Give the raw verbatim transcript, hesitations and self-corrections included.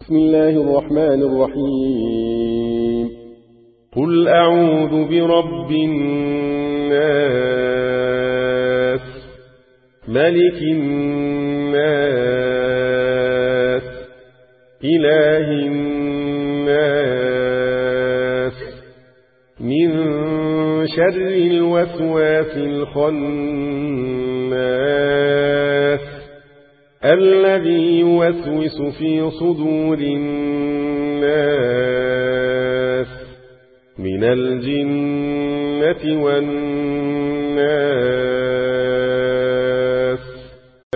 بسم الله الرحمن الرحيم. قل أعوذ برب الناس ملك الناس إله الناس من شر الوسواس الخناس الذي يوسوس في صدور الناس من الجنة والناس.